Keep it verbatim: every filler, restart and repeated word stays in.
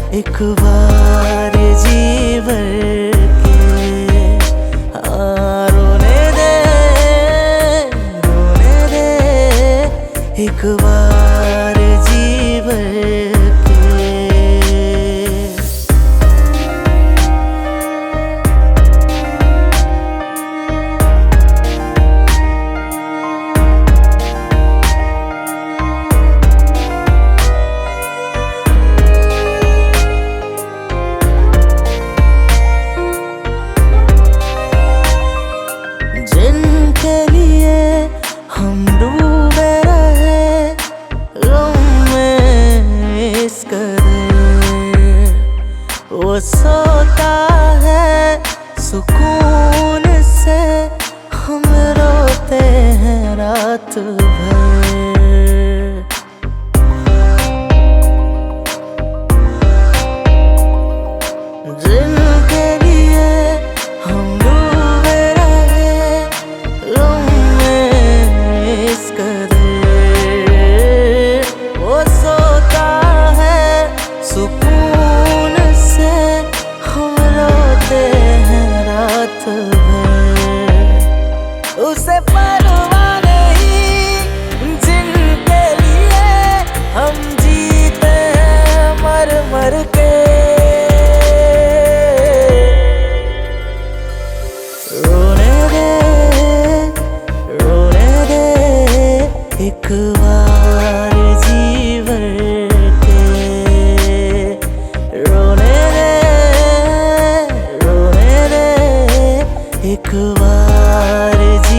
एक बार जी भर के हाँ, रोने दे रोने दे एक बार जी भर के। जिनके लिए हम डूबे रहे गम में इस कदर, वो सोता है सुकून से, हम रोते हैं रात भर। जिनके लिए हम डूबे रहे गम में इस कदर, वो सोता है सुकून से, हम रोते हैं रात भर। उसे परवाह नहीं जिनके लिए हम जीते हैं मर मर के। रोने दे रोने दे एक बार जी भर के। रोने दे रोने दे एक बार जी